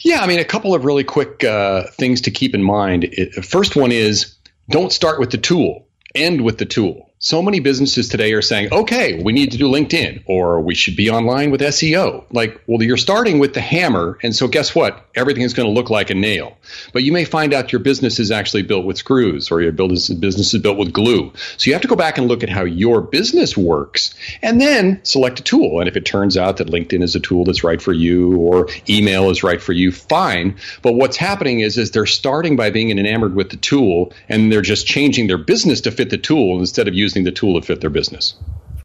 Yeah, I mean, a couple of really quick things to keep in mind. First one is don't start with the tool, end with the tool. So many businesses today are saying, okay, we need to do LinkedIn or we should be online with SEO. Like, well, you're starting with the hammer. And so guess what? Everything is going to look like a nail. But you may find out your business is actually built with screws or your business is built with glue. So you have to go back and look at how your business works and then select a tool. And if it turns out that LinkedIn is a tool that's right for you or email is right for you, fine. But what's happening is they're starting by being enamored with the tool and they're just changing their business to fit the tool instead of using the tool to fit their business.